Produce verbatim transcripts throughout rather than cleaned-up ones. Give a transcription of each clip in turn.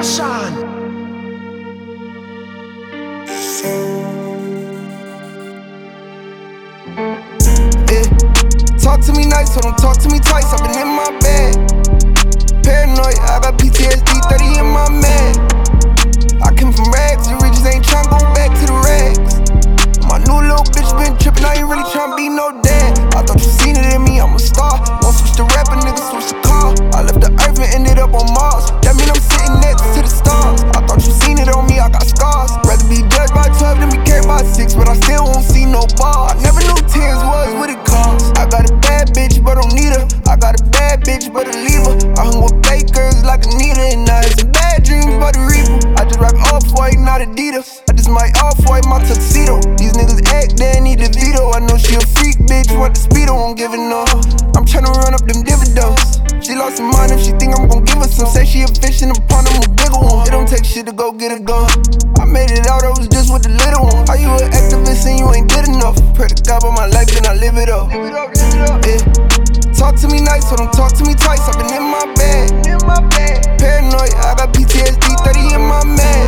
Russian. Yeah. Talk to me nice, so don't talk to me twice. I've been in my bed, paranoid, I got P T S D, thirty in my mag. I came from rags, the riches ain't tryna go back to the rags. My new little bitch been trippin', I ain't really tryna be no dad. I thought you seen it in me, I'm a star. Won't switch to rapper, nigga switch to car. I left the earth and ended up on Mars. That mean I'm sitting next to the stars. I thought you seen it on me, I got scars. Rather be judged by twelve than be carried by six, but I still won't see no bar. I never knew tears was what it cost. I got a bad bitch, but don't need her. I got a bad bitch, but a leave her. I hung with bakers like Anita, and I had some bad dreams about the reaper. I just rock Off-White, not Adidas. I just might Off-White my tuxedo. These niggas act, they need a veto. I know she a freak bitch, what the speedo won't give it no. I'm tryna run up them dividends. She lost her mind if she think I'm gon' give her some. Say she a fish in the pond, I'm a bigger one. It don't take shit to go get a gun. I made it out, I was just with the little one. How you an activist and you ain't good enough? Pray to God about my life and I live it up. Live it up, live it up. Yeah. Talk to me nice, so don't talk to me twice. I've been in my bed, in my bed. Paranoid, I got P T S D, thirty in my mag.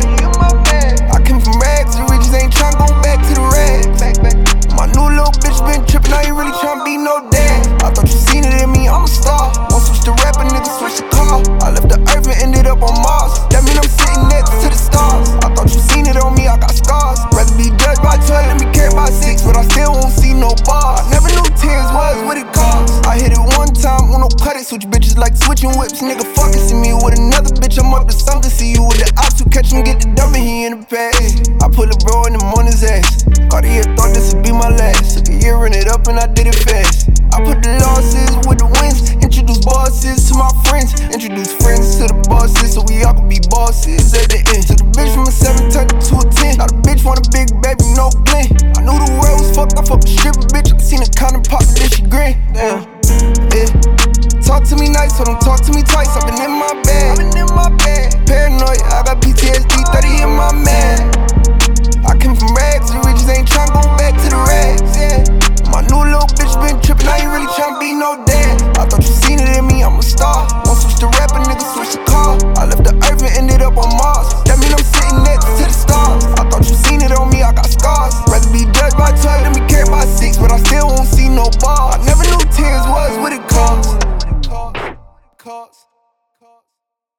I came from rags, the riches ain't tryna go back to the rags. Back, back. My new little bitch been trippin', I ain't really tryna be no dad. I thought you seen it in me, I'm a star. Won't switch to rapper, nigga switch to car. I left the earth and ended up on Mars. That mean I'm sitting next to the stars. I thought you seen it on me, I got scars. Rather be judged by twelve than be carried by six, but I still won't see no bar. I never knew tears was what it cost. I hit it one time, Uno cut it, switch bitches like switching whips. Nigga fucking see me with another bitch, I'm up to something. See you with the ops who catch him, get the dummy, he in the past. I put a bro in him on his ass. Cartier thought this would be my last. Took a year, ran it up and I did it fast. I put the losses with the wins. Introduce bosses to my friends. Introduce friends to the bosses so we all can be bosses at the end. Took the bitch from a seven, turned it to a ten. Now the bitch want a big baby, no Glenn. I knew the world was fucked, I fucked a stripper bitch. I seen her kinda pop and then she grin. Damn, yeah. Talk to me nice, so don't talk to me twice. I've been in my